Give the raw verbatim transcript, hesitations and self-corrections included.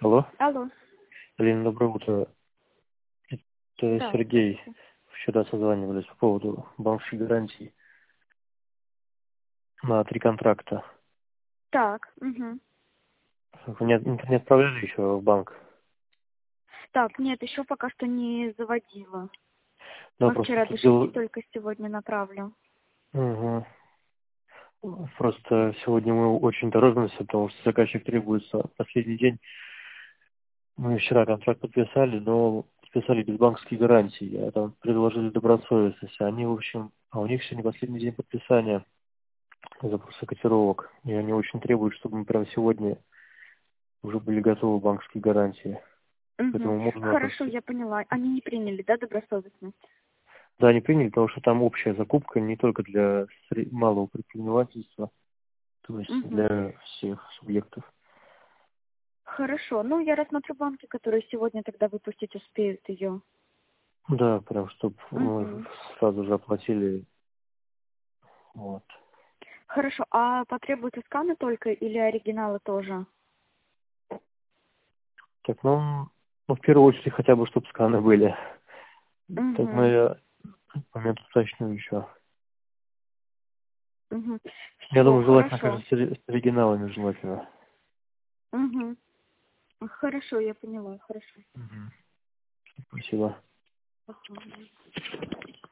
Алло. Алло. Алина, доброе утро. Это Да, Сергей. здравствуйте. Вчера созванивались по поводу банковской гарантии на три контракта. Так, угу. Вы не, не отправляли еще в банк? Так, нет, еще пока что не заводила. Да, Мы просто вчера тут дошли, дело... только сегодня направлю. Мгм. Просто сегодня мы очень торопимся, потому что заказчик требуется последний день. Мы вчера контракт подписали, но подписали без банковской гарантии. А там предложили добросовестность. Они, в общем, а у них сегодня последний день подписания запроса котировок. И они очень требуют, чтобы мы прямо сегодня уже были готовы банковские гарантии. Угу. Поэтому можно Хорошо, просто... я поняла. Они не приняли, да, добросовестность? Да, они приняли, потому что там общая закупка не только для сре- малого предпринимательства, то есть Угу. для всех субъектов. Хорошо. Ну, я рассмотрю банки, которые сегодня тогда выпустить успеют ее. Да, прям, чтобы мы Угу. сразу же оплатили. Вот. Хорошо. А потребуются сканы только или оригиналы тоже? Так, ну, ну, в первую очередь хотя бы, чтобы сканы были. Так, ну, Угу. я момент уточню еще. Угу. Я Все, думаю, желательно, хорошо. конечно, с ори- с оригиналами желательно. Угу. Хорошо, я поняла. Хорошо. Мгм. Спасибо. Ага.